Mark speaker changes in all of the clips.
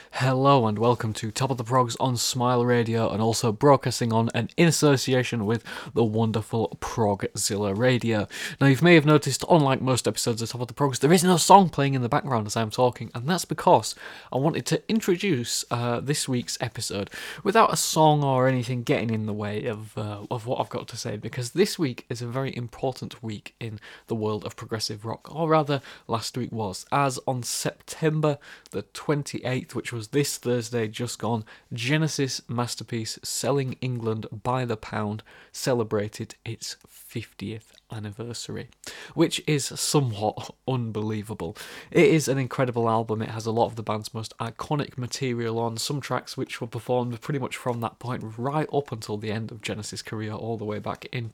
Speaker 1: Hello and welcome to Top of the Progs on Smile Radio, and also broadcasting on and in association with the wonderful Progzilla Radio. Now, you may have noticed, unlike most episodes of Top of the Progs, there is no song playing in the background as I'm talking, and that's because I wanted to introduce this week's episode without a song or anything getting in the way of what I've got to say, because this week is a very important week in the world of progressive rock, or rather, last week was, as on September the 28th, which was this Thursday just gone, Genesis masterpiece Selling England by the Pound celebrated its 50th anniversary, which is somewhat unbelievable. It is an incredible album. It has a lot of the band's most iconic material on, some tracks which were performed pretty much from that point right up until the end of Genesis' career, all the way back in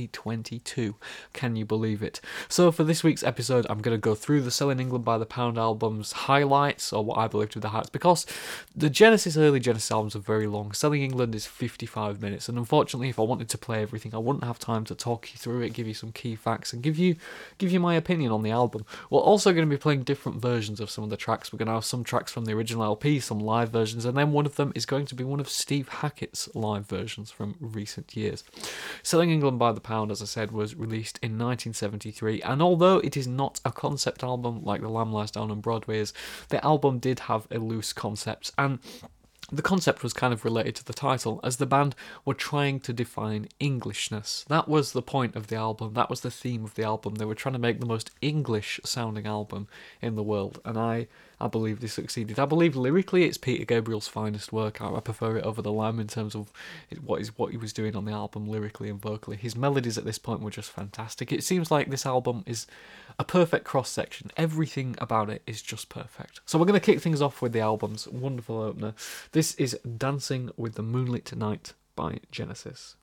Speaker 1: 2022. Can you believe it? So for this week's episode, I'm going to go through the Selling England by the Pound album's highlights, or what I believe to be the highlights, because the early Genesis albums are very long. Selling England is 55 minutes, and unfortunately, if I wanted to play everything, I wouldn't have time to talk you through it, give you some key facts, and give you my opinion on the album. We're also going to be playing different versions of some of the tracks. We're going to have some tracks from the original LP, some live versions, and then one of them is going to be one of Steve Hackett's live versions from recent years. Selling England by the Pound, as I said, was released in 1973, and although it is not a concept album like The Lamb Lies Down on Broadway is, the album did have a loose concept, and the concept was kind of related to the title, as the band were trying to define Englishness. That was the point of the album, that was the theme of the album. They were trying to make the most English-sounding album in the world, and I believe they succeeded. I believe lyrically it's Peter Gabriel's finest work. I prefer it over The Lamb in terms of what he was doing on the album lyrically and vocally. His melodies at this point were just fantastic. It seems like this album is a perfect cross-section. Everything about it is just perfect. So we're going to kick things off with the album's wonderful opener. This is Dancing with the Moonlit Night by Genesis.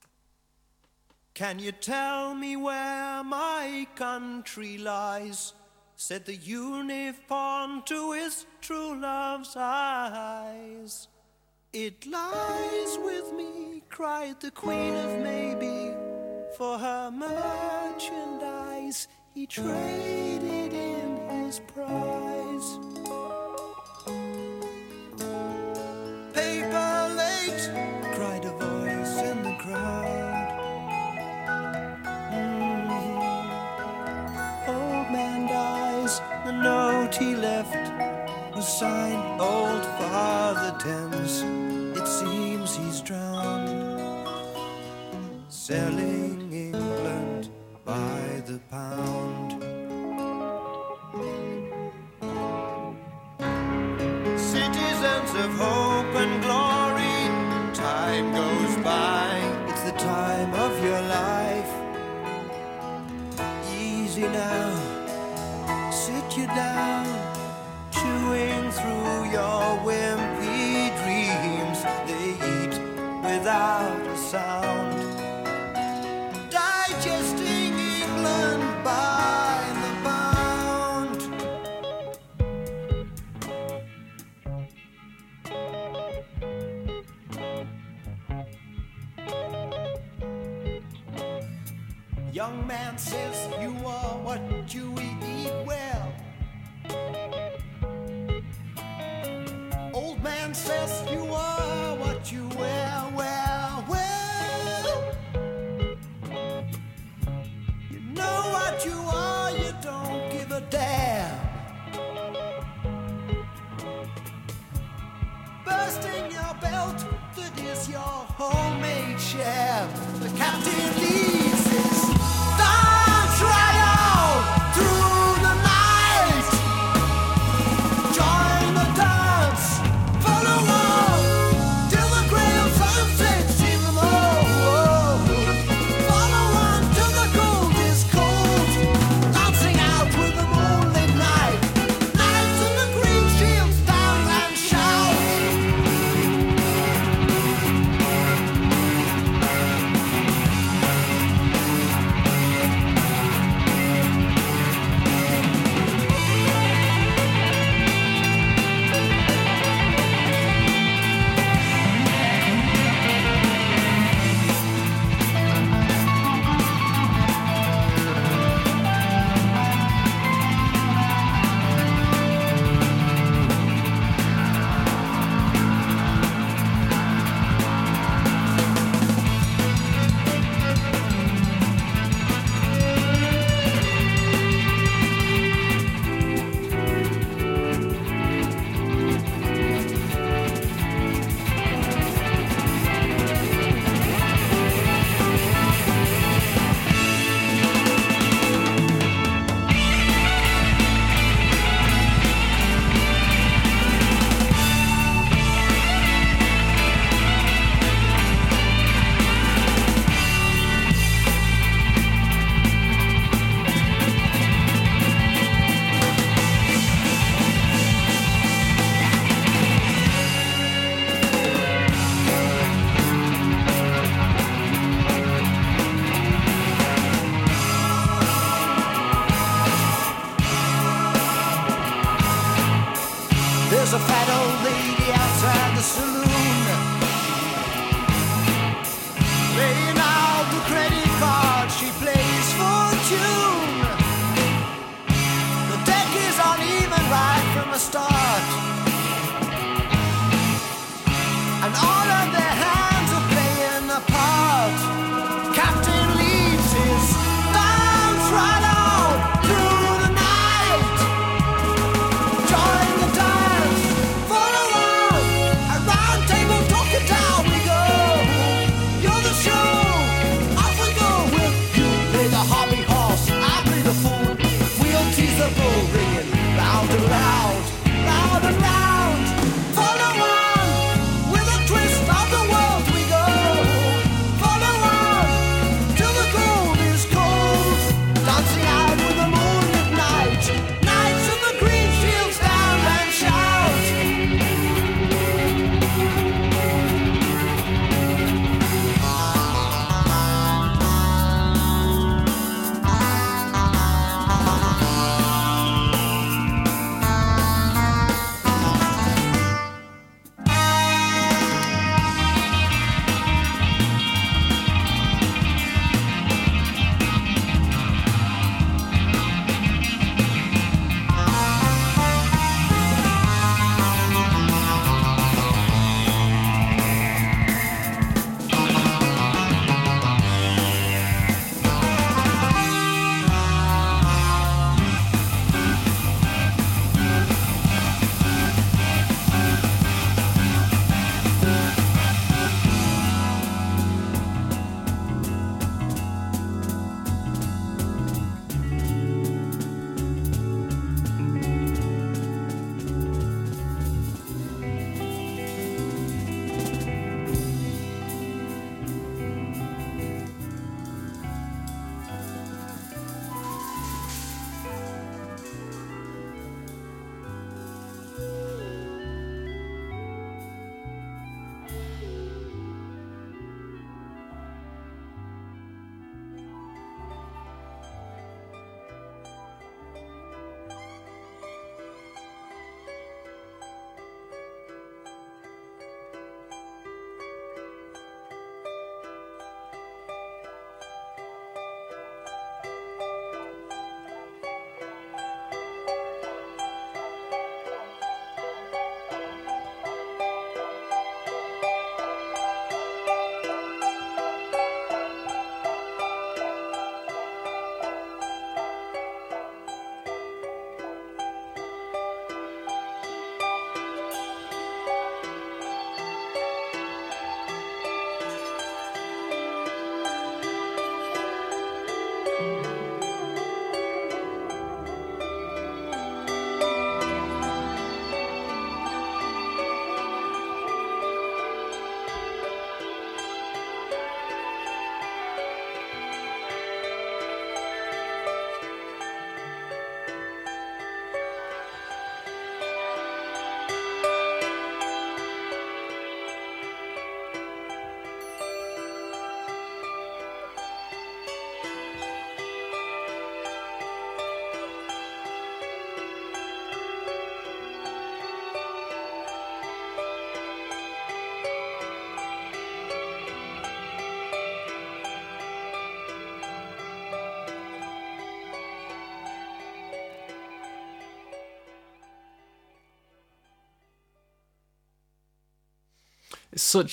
Speaker 2: Can you tell me where my country lies? Said the unicorn to his true love's eyes. It lies with me, cried the Queen of Maybe. For her merchandise he traded in his prize. Paper late, cried a voice in the crowd. Old man dies, the note he left was signed Old Father Thames. It seems he's drowned, selling England by the pound. Citizens of hope and glory, time goes by. It's the time of your life. Easy now, sit you down, chewing through your wimpy dreams. They eat without a sound, digesting England by the pound. Young man says you are what you eat well. Old man says you are what you wear. Well, you know what you are, you don't give a damn. Bursting your belt, that is your homemade sham. The captain leaves his dance right out through the night. Join the dance, follow on till the grail sunset sees them all. Follow on till the gold is cold, dancing out with the moonlit night. Knights in the green shields dance and shout. There's a fat old lady outside the saloon, laying out the credit card. She plays for a tune. The deck is uneven right from the start, and all of their hands are playing a part. Captain leads his dance right out through the night. Join the dance, follow on, a round table talking down we go. You're the show, off we go with you. Play the hobby horse, I play the fool. We'll tease the bull ringing loud and loud, loud and loud. Follow on, with a twist of the world we go. Follow on, till the gold is cold. Dancing out with the moon at night. Knights of the green fields down and shout.
Speaker 1: It's such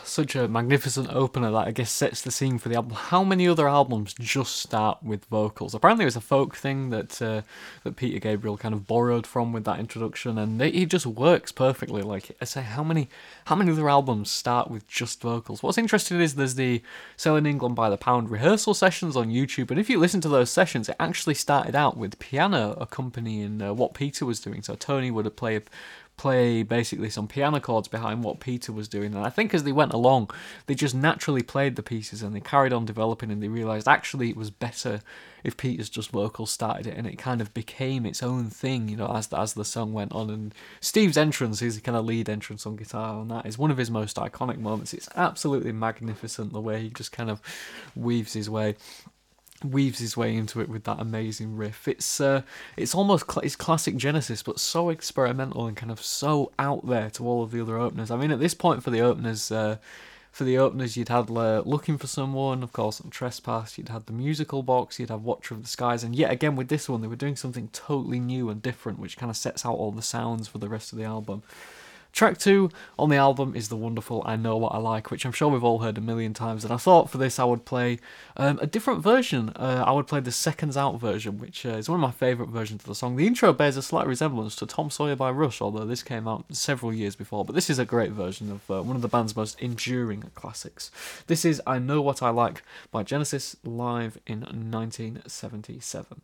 Speaker 1: a magnificent opener that I guess sets the scene for the album. How many other albums just start with vocals? Apparently, it was a folk thing that that Peter Gabriel kind of borrowed from with that introduction, and it just works perfectly. Like I say, how many other albums start with just vocals? What's interesting is there's the Selling England by the Pound rehearsal sessions on YouTube, and if you listen to those sessions, it actually started out with piano accompanying what Peter was doing. So Tony would have play basically some piano chords behind what Peter was doing, and I think as they went along they just naturally played the pieces and they carried on developing, and they realised actually it was better if Peter's just vocals started it, and it kind of became its own thing, you know, as the song went on. And Steve's entrance, his kind of lead entrance on guitar, and that is one of his most iconic moments. It's absolutely magnificent the way he just kind of weaves his way weaves his way into it with that amazing riff. It's almost it's classic Genesis, but so experimental and kind of so out there to all of the other openers. I mean, at this point for the openers, you'd had Looking for Someone, of course, on Trespass. You'd had the Musical Box. You'd have Watcher of the Skies, and yet again with this one, they were doing something totally new and different, which kind of sets out all the sounds for the rest of the album. Track 2 on the album is the wonderful I Know What I Like, which I'm sure we've all heard a million times, and I thought for this I would play a different version. I would play the Seconds Out version, which is one of my favourite versions of the song. The intro bears a slight resemblance to Tom Sawyer by Rush, although this came out several years before, but this is a great version of one of the band's most enduring classics. This is I Know What I Like by Genesis, live in 1977.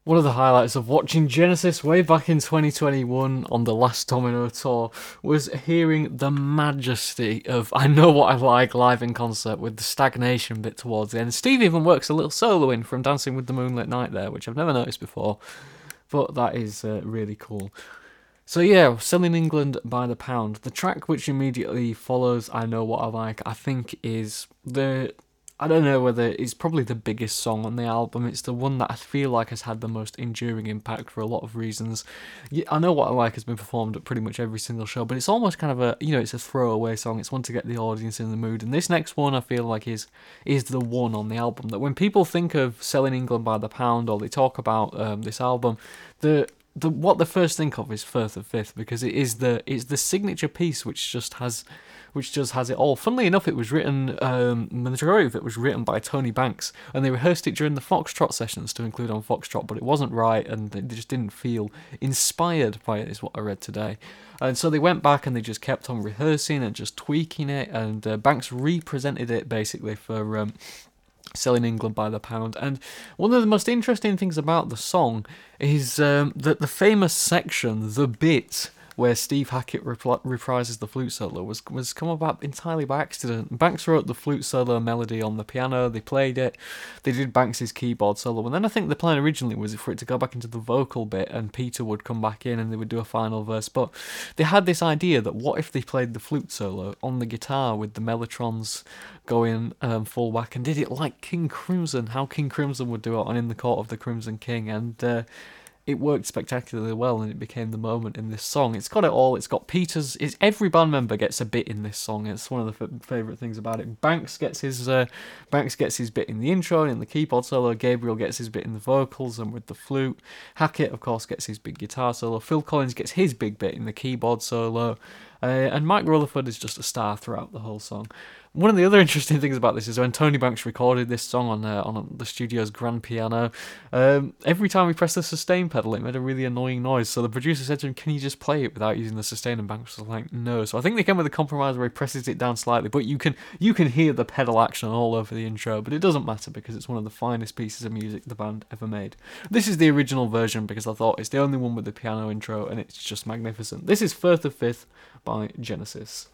Speaker 1: One of the highlights of watching Genesis way back in 2021 on the last Domino tour was hearing the majesty of I Know What I Like live in concert with the stagnation bit towards the end. Steve even works a little solo in from Dancing with the Moonlit Night there, which I've never noticed before, but that is really cool. So yeah, Selling England by the Pound. The track which immediately follows I Know What I Like, I think is I don't know whether it's probably the biggest song on the album. It's the one that I feel like has had the most enduring impact for a lot of reasons. I Know What I Like has been performed at pretty much every single show, but it's almost kind of it's a throwaway song. It's one to get the audience in the mood. And this next one I feel like is the one on the album that when people think of Selling England by the Pound or they talk about this album, what they first think of is Firth of Fifth, because it's the signature piece which just has it all. Funnily enough, it was written, the majority of it was written by Tony Banks, and they rehearsed it during the Foxtrot sessions to include on Foxtrot, but it wasn't right, and they just didn't feel inspired by it, is what I read today. And so they went back and they just kept on rehearsing and just tweaking it, and Banks represented it basically for Selling England by the Pound. And one of the most interesting things about the song is that the famous section, the bit where Steve Hackett reprises the flute solo, was come about entirely by accident. Banks wrote the flute solo melody on the piano, they played it, they did Banks's keyboard solo, and then I think the plan originally was for it to go back into the vocal bit and Peter would come back in and they would do a final verse, but they had this idea that what if they played the flute solo on the guitar with the mellotrons going full whack and did it like King Crimson, how King Crimson would do it on In the Court of the Crimson King, and it worked spectacularly well, and it became the moment in this song. It's got it all. It's got Peter's. Every band member gets a bit in this song. It's one of the favourite things about it. Banks gets his bit in the intro and in the keyboard solo. Gabriel gets his bit in the vocals and with the flute. Hackett, of course, gets his big guitar solo. Phil Collins gets his big bit in the keyboard solo. And Mike Rutherford is just a star throughout the whole song. One of the other interesting things about this is when Tony Banks recorded this song on the studio's grand piano, every time he pressed the sustain pedal, it made a really annoying noise. So the producer said to him, "Can you just play it without using the sustain?" And Banks was like, "No." So I think they came with a compromise where he presses it down slightly, but you can hear the pedal action all over the intro. But it doesn't matter because it's one of the finest pieces of music the band ever made. This is the original version because I thought it's the only one with the piano intro, and it's just magnificent. This is Firth of Fifth by Genesis.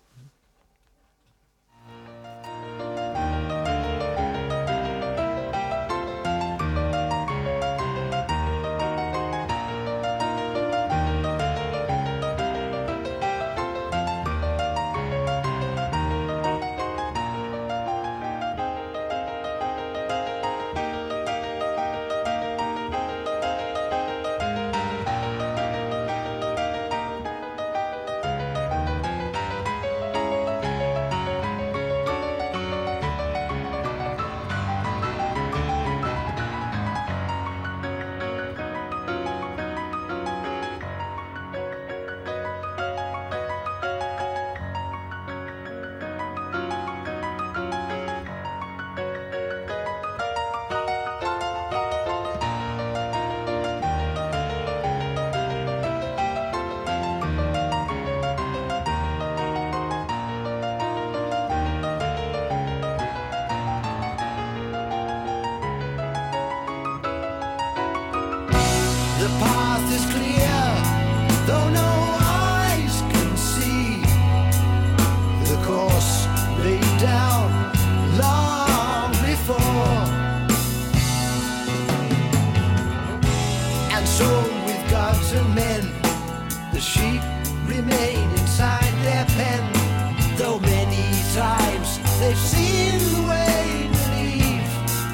Speaker 2: The path is clear, though no eyes can see. The course laid down long before. And so with gods and men, the sheep remain inside their pen. Though many times they've seen the way to leave.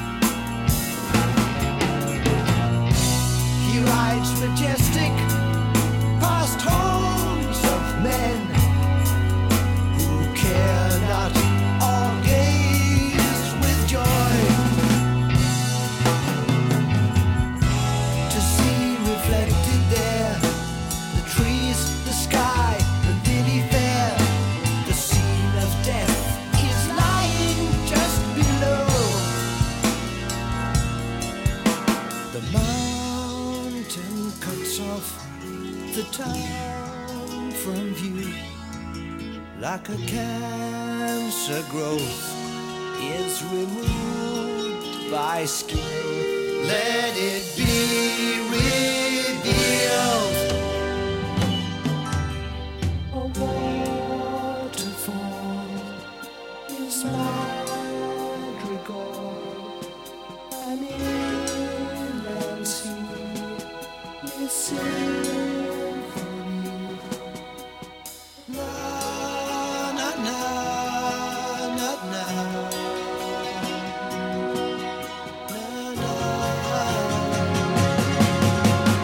Speaker 2: He rides majestic past homes of men who care not or gaze with joy to see reflected there the trees, the sky, the lily fair. The scene of death is lying just below. The mountain cuts off the town from view like a cancer growth is removed by skin. let it be revealed. A waterfall is madrigal, an inland sea is symphony. Na na na na na. Na, na.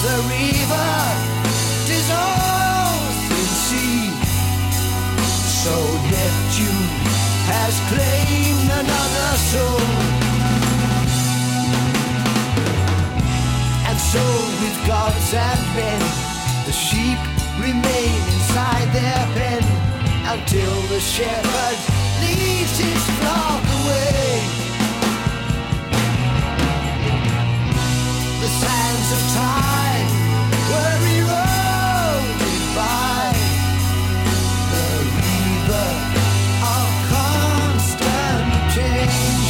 Speaker 2: the river dissolves in sea. So Neptune has claimed another soul. And so with gods and men, the sheep remain inside their pen until the shepherd leads his flock away. The sands of time were eroded by the river of constant change.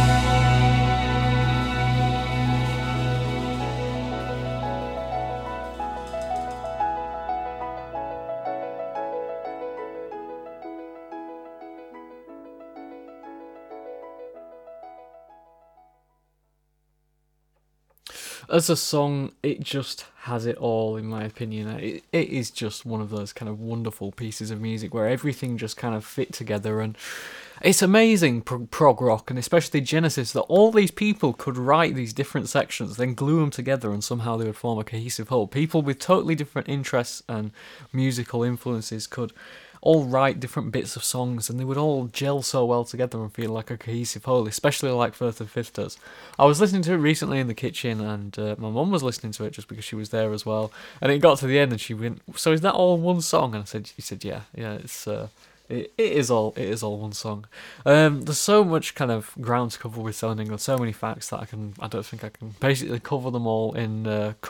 Speaker 1: As a song, it just has it all, in my opinion. It is just one of those kind of wonderful pieces of music where everything just kind of fit together, and it's amazing prog rock, and especially Genesis, that all these people could write these different sections, then glue them together, and somehow they would form a cohesive whole. People with totally different interests and musical influences could all write different bits of songs, and they would all gel so well together and feel like a cohesive whole, especially like Firth of Fifth does. I was listening to it recently in the kitchen, and my mum was listening to it just because she was there as well, and it got to the end and she went, "So is that all one song?" And she said, yeah, it's it is all one song. There's so much kind of ground to cover with Selling England, so many facts that I don't think I can basically cover them all in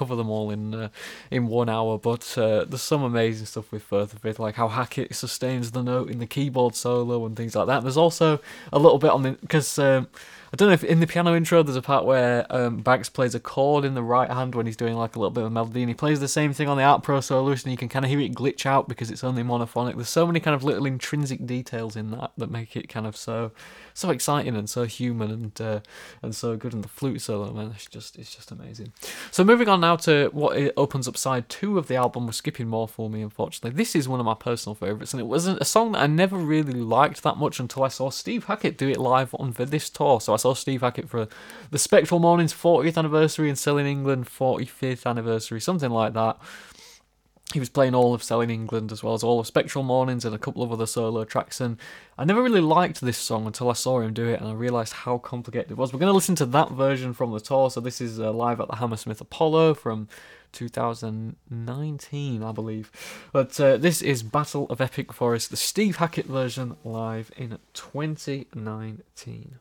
Speaker 1: 1 hour. But there's some amazing stuff with Firth of Fifth, like how Hackett sustains the note in the keyboard solo and things like that. There's also a little bit on the, because I don't know if in the piano intro there's a part where Banks plays a chord in the right hand when he's doing like a little bit of a melody, and he plays the same thing on the Art Pro soloist, and you can kind of hear it glitch out because it's only monophonic. There's so many kind of little intrinsic details in that make it kind of so exciting and so human and so good. And the flute solo, man, it's just amazing. So moving on now to what it opens up side 2 of the album. We're skipping more for me, unfortunately. This is one of my personal favourites, and it wasn't a song that I never really liked that much until I saw Steve Hackett do it live on this tour. So I saw Steve Hackett for the Spectral Mornings 40th anniversary and Selling England 45th anniversary, something like that. He was playing all of Selling England as well as all of Spectral Mornings and a couple of other solo tracks, and I never really liked this song until I saw him do it and I realised how complicated it was. We're going to listen to that version from the tour. So this is live at the Hammersmith Apollo from 2019, I believe. But this is Battle of Epic Forest, the Steve Hackett version, live in 2019.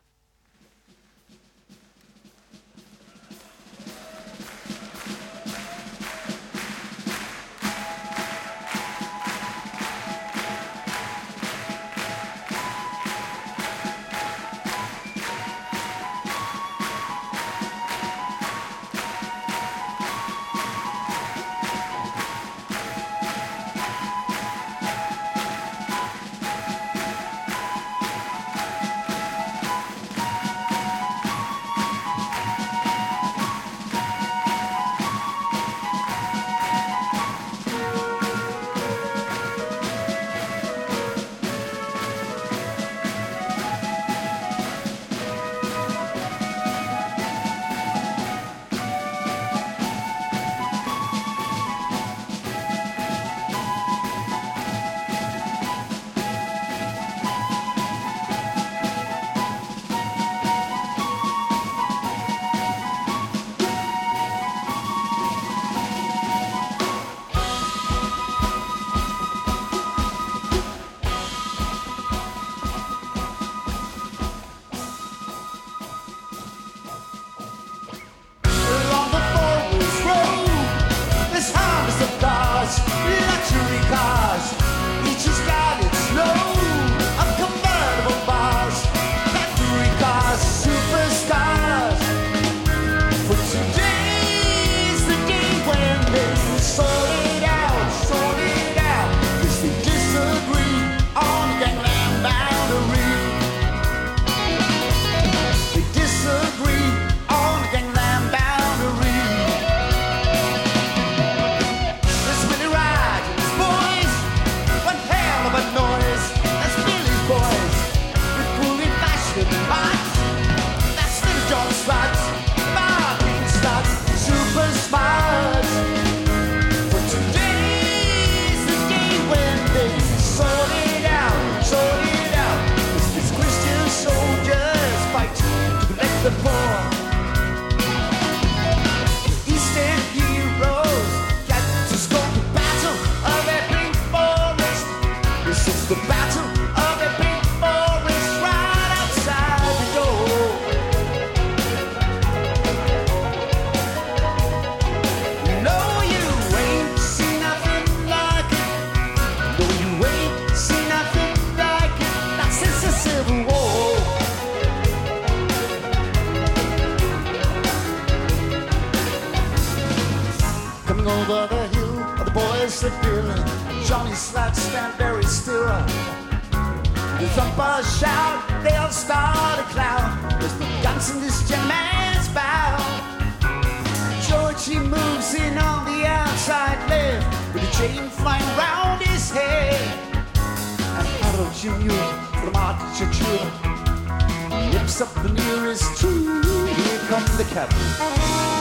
Speaker 3: Coming over the hill, the boys that bill. Johnny Slats stand very still. The thumpers shout, they all start a cloud. There's no guns in this gentleman's bow. Georgie moves in on the outside left, with a chain flying round his head. And Harold Jr. from Architecture nips up the nearest tree. Here come the cavalry.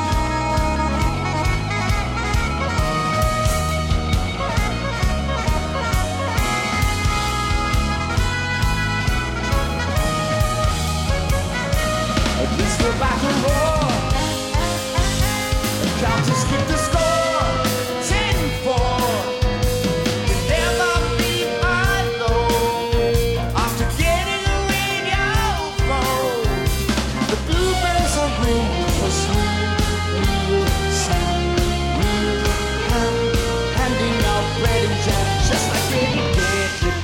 Speaker 3: The battle roar, the counters keep the score, 10-4. You'll never be alone after getting a radio phone. The bluebirds are ringing for sweet real sound, real hand, handing out bread and jam just like getting picnic.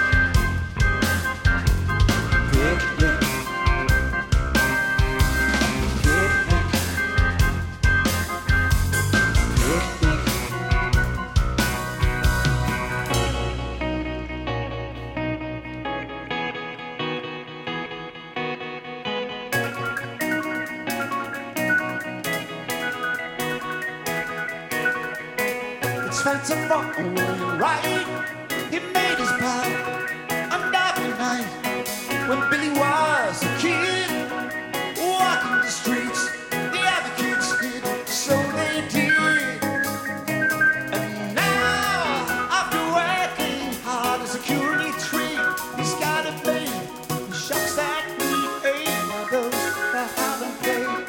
Speaker 3: Felt a rock and roll right. He made his bow on dark night when Billy was a kid, walking the streets. The other kids did, so they did. And now, after working hard as a security tree, he's got a babe who shocks that we ain't one of those that haven't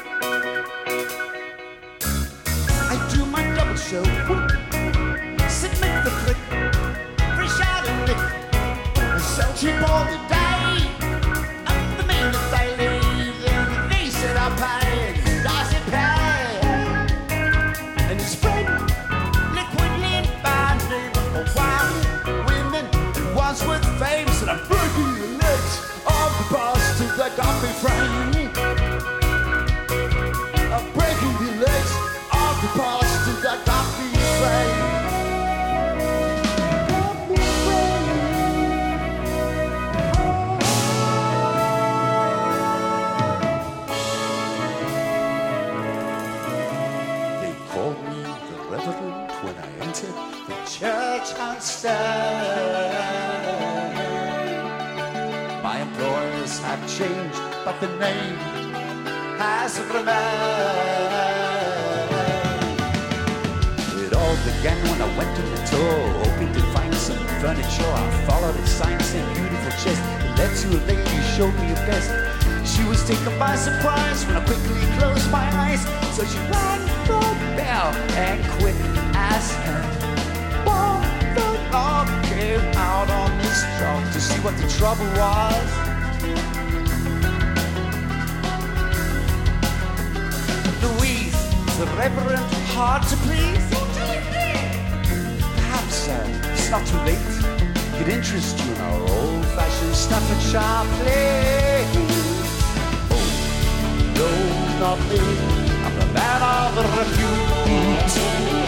Speaker 3: paid. I do my double show. Make the flick, fresh out and lick. I sell cheap all the day. I'm the minute they leave, and they said I pay. Does it pay? And it's spread liquid lint by name of wine, women, and ones with fame. Said I'm breaking the legs of the bastard that got me framed. I'm breaking the legs of the bastard that got me framed. Church on stone. My employers have changed, but the name has remained. It all began when I went to the tour, hoping to find some furniture. I followed a sign saying beautiful chest. It led to a lady who showed me her best. She was taken by surprise when I quickly closed my eyes. So she rang the bell and quick as hell. The Lord came out on his job to see what the trouble was. Louise, the Reverend, hard to please. Perhaps it's not too late. Could interest you in our old-fashioned Staffordshire place. Oh, no, not me. I'm the man of repute.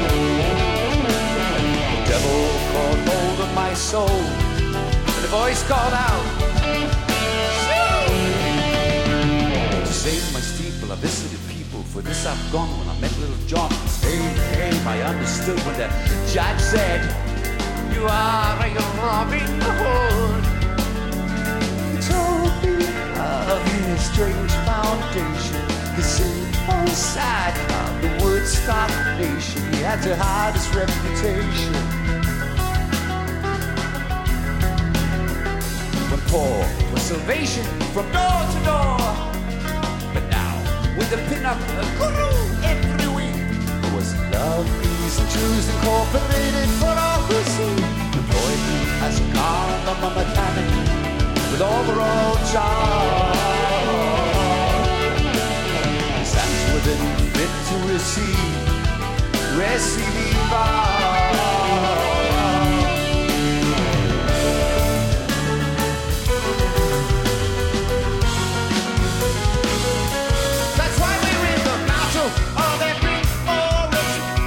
Speaker 3: The devil caught hold of my soul, and a voice called out, "Shoo!" To save my steeple, I visited people. For this I've gone when I met little John. Hey, I understood when the judge said, "You are a Robin Hood." He told me of his strange foundation, the simple side of the Woodstock nation. He had to hide his reputation. Poor for salvation from door to door. But now, with the pin-up guru every week, there was Love, Peace and Truth Incorporated for all who see. Employed me as a car mechanic with overall job. His hands wouldn't fit to receive That's why we're in the battle of every orange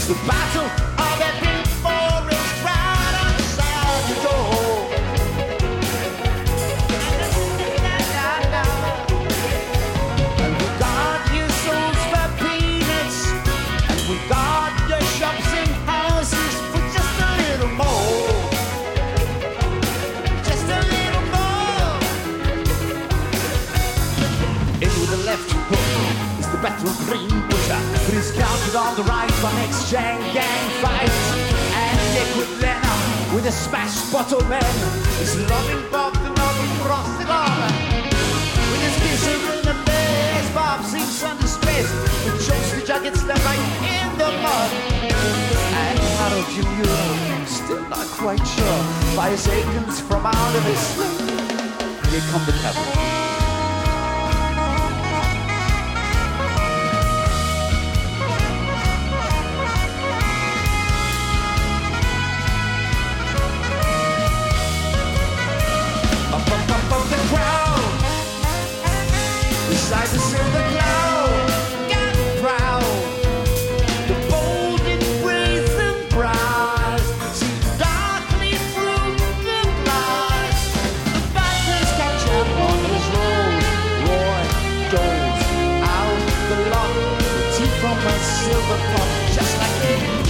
Speaker 3: The battle of every forest right outside the door. And we got your souls for peanuts, and we got your shops and houses for just a little more. Just a little more. Into the left hook is the battle green butcher, but he's counted on the right for next gang fight. And Liquid Leonard with a smashed bottle man is loving Bob the Northern Cross the Garden. With his kisser in the face, Bob seems undistressed, but Jones the Jug gets left right in the mud. And Harold Jr., still not quite sure, fires Akins from out of his sleep. Here come the cavalry. Above the crowd, beside the silver cloud, got proud. The bold and brazen brows see darkly through the glass. The battlers catch up on his road. Roy goes out the lock, the tea from a silver pot, just like it.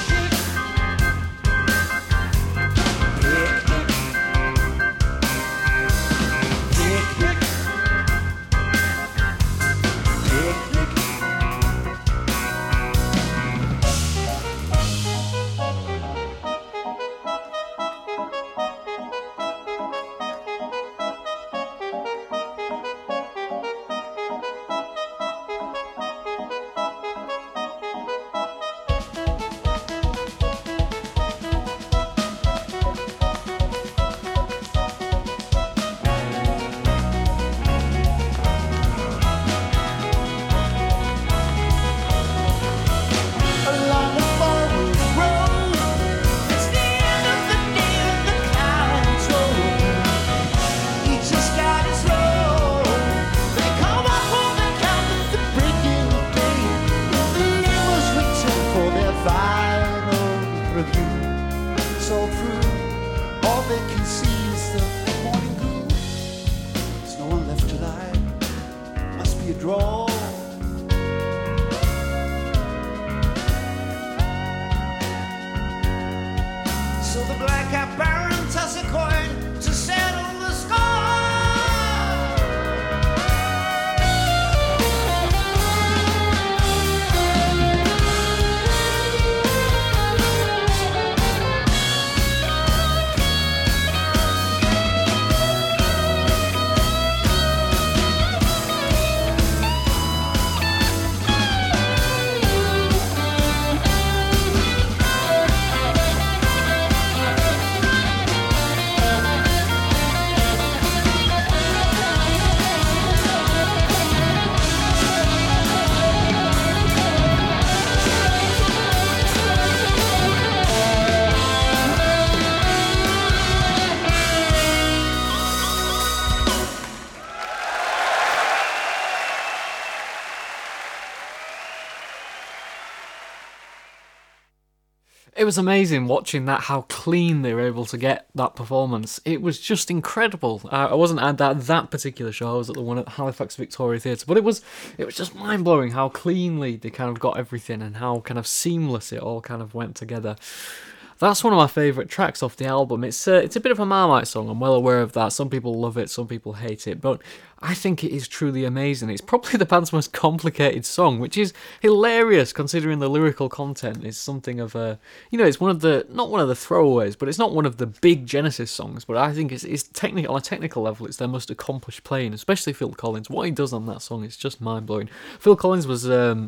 Speaker 1: It was amazing watching that, how clean they were able to get that performance. It was just incredible. I wasn't at that particular show, I was at the one at Halifax Victoria Theatre, but it was just mind-blowing how cleanly they kind of got everything and how kind of seamless it all kind of went together. That's one of my favourite tracks off the album. It's a bit of a Marmite song, I'm well aware of that. Some people love it, some people hate it, but I think it is truly amazing. It's probably the band's most complicated song, which is hilarious considering the lyrical content is something of a, it's one of the, not one of the throwaways, but it's not one of the big Genesis songs, but I think it's technical, on a technical level, it's their most accomplished playing, especially Phil Collins. What he does on that song is just mind-blowing. Phil Collins was,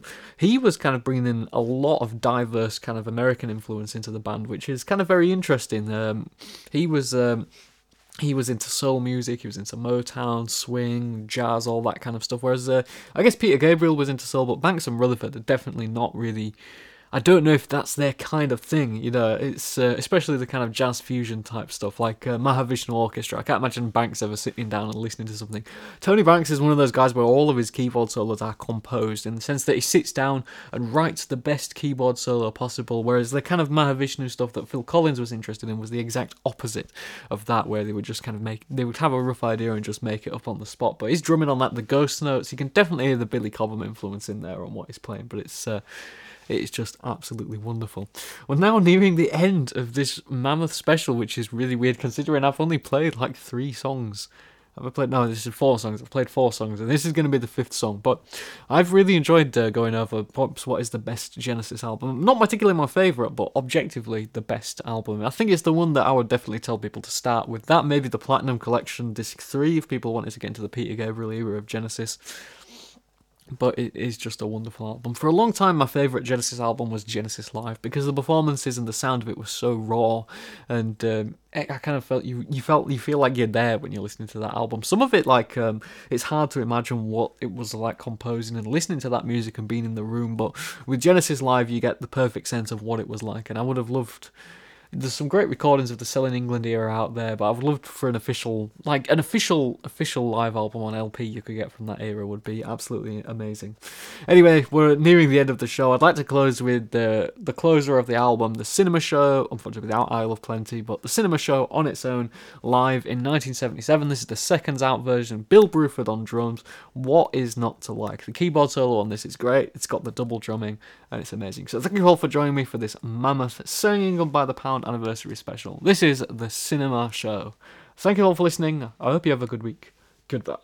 Speaker 1: he was kind of bringing in a lot of diverse kind of American influence into the band, which is kind of very interesting. He was into soul music, he was into Motown, swing, jazz, all that kind of stuff. Whereas I guess Peter Gabriel was into soul, but Banks and Rutherford are definitely not really. I don't know if that's their kind of thing, you know. It's especially the kind of jazz fusion type stuff, like Mahavishnu Orchestra. I can't imagine Banks ever sitting down and listening to something. Tony Banks is one of those guys where all of his keyboard solos are composed, in the sense that he sits down and writes the best keyboard solo possible, whereas the kind of Mahavishnu stuff that Phil Collins was interested in was the exact opposite of that, where they would just kind of they would have a rough idea and just make it up on the spot. But he's drumming on that, the ghost notes. You can definitely hear the Billy Cobham influence in there on what he's playing, but it's just absolutely wonderful. We're now nearing the end of this mammoth special, which is really weird considering I've only played like 3 songs. This is 4 songs. I've played 4 songs, and this is going to be the 5th song. But I've really enjoyed going over perhaps what is the best Genesis album. Not particularly my favourite, but objectively the best album. I think it's the one that I would definitely tell people to start with. That, maybe the Platinum Collection Disc 3, if people wanted to get into the Peter Gabriel era of Genesis. But it is just a wonderful album. For a long time, my favourite Genesis album was Genesis Live, because the performances and the sound of it was so raw, and I kind of felt you feel like you're there when you're listening to that album. Some of it, like, it's hard to imagine what it was like composing and listening to that music and being in the room. But with Genesis Live, you get the perfect sense of what it was like, and I would have loved. There's some great recordings of the Selling England era out there, but I would love for an official live album on LP you could get from that era would be absolutely amazing. Anyway, we're nearing the end of the show. I'd like to close with the closer of the album, The Cinema Show, unfortunately without Isle of Plenty, but The Cinema Show on its own, live in 1977. This is the second out version, Bill Bruford on drums. What is not to like? The keyboard solo on this is great. It's got the double drumming, and it's amazing. So thank you all for joining me for this mammoth Selling England by the Pound anniversary special. This is The Cinema Show. Thank you all for listening. I hope you have a good week. Goodbye.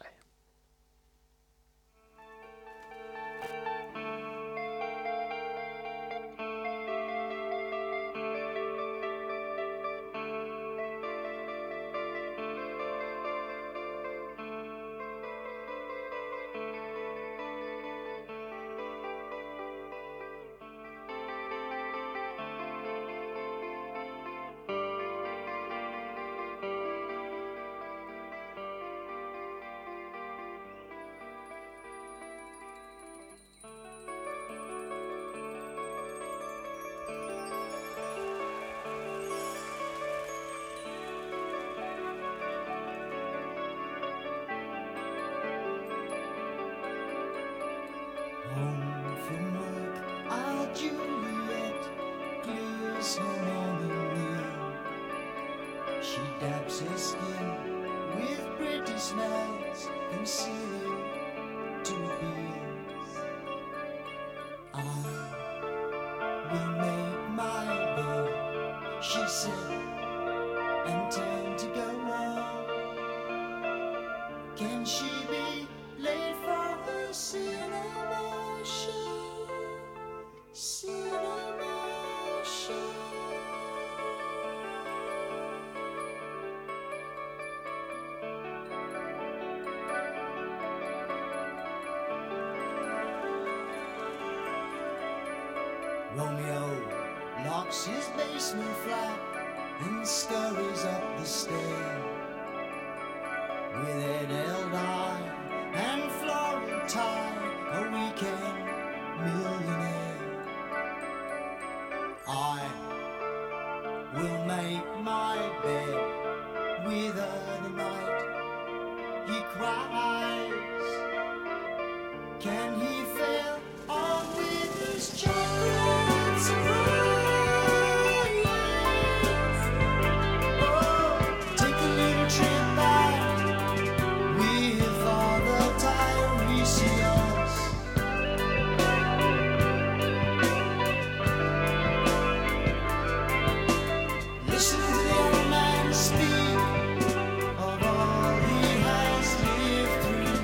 Speaker 2: Home from work, our Juliet glues her morning meal. She dabs her skin with British knives, concealing 2 beers. I will make my bed, she said, and turned to go on. Can she be late for her cinema show? Cinema show. Romeo locks his basement flat and scurries up the stair with Ed Eldine and Florentine, a weekend millionaire. I will make my bed with her tonight. He cries. Can he fail on with his chocolate surprise? Oh, take a little trip back with Father Tiresias. Listen to the old man speak of all he has lived through.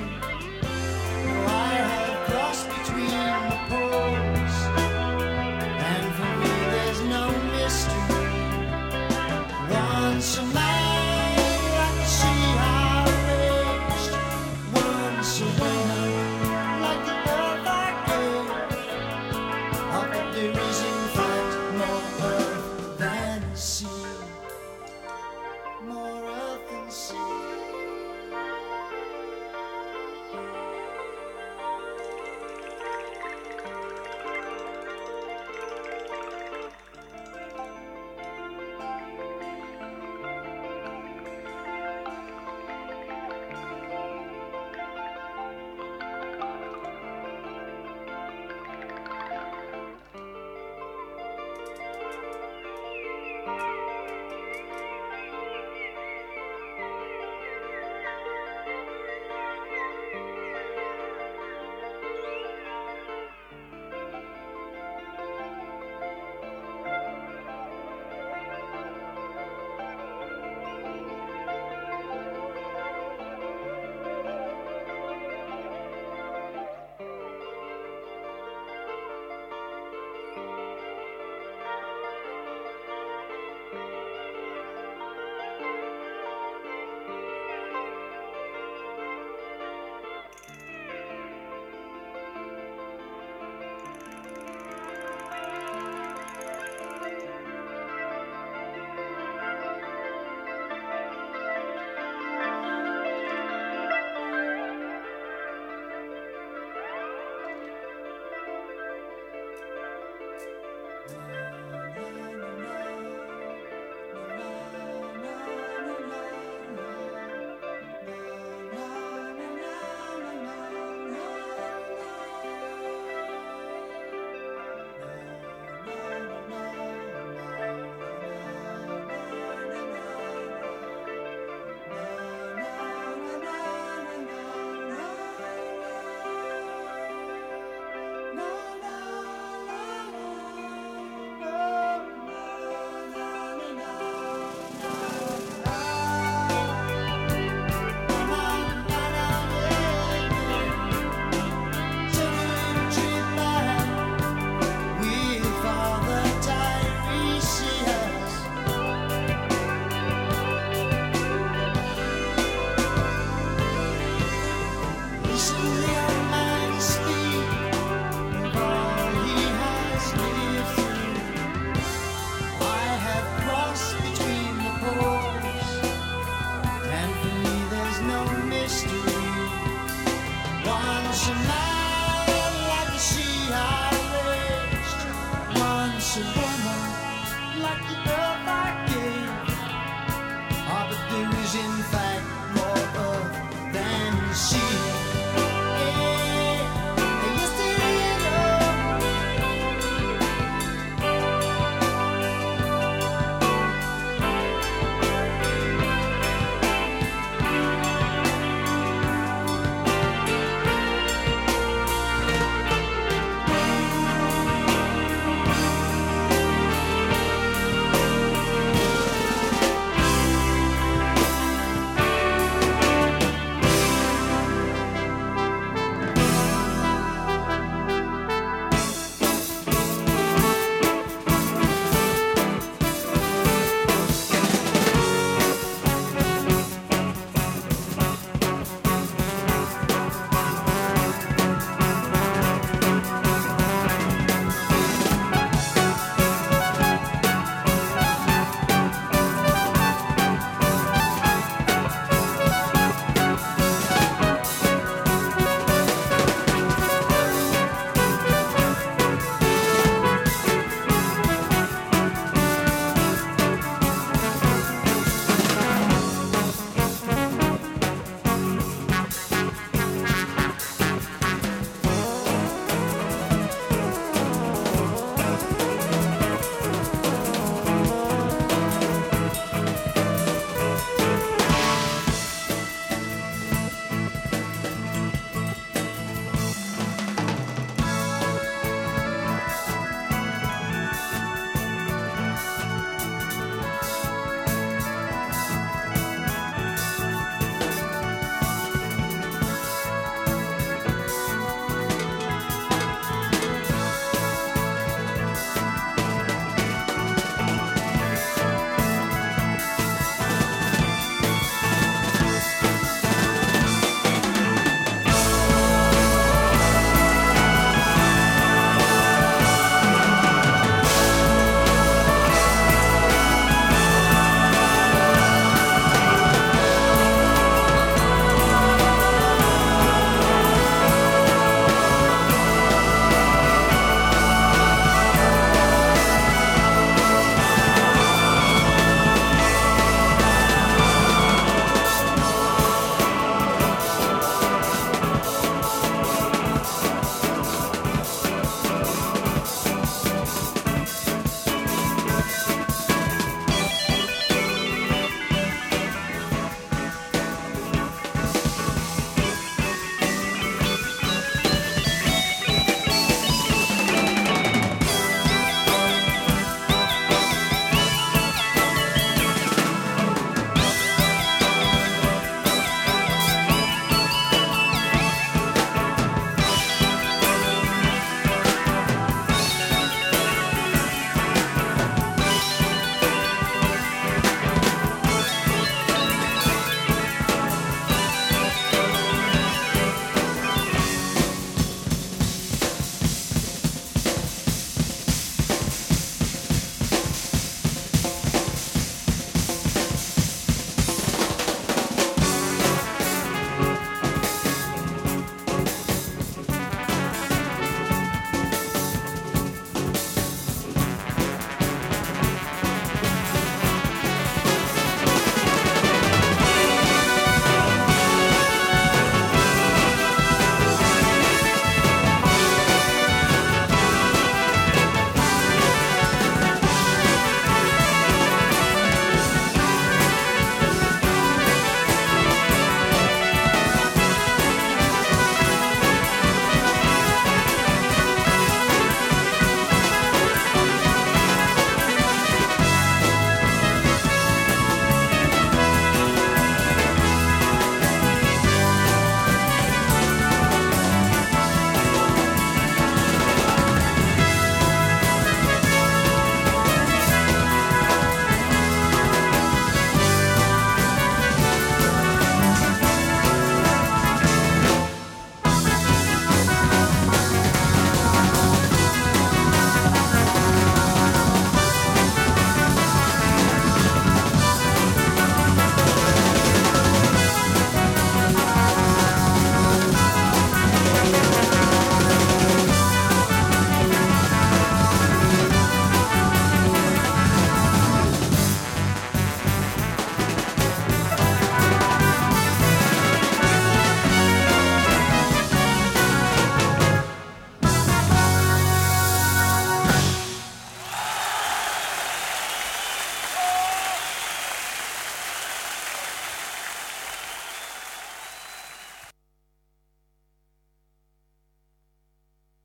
Speaker 2: was a woman like the earth I gave. Ah, but there is in fact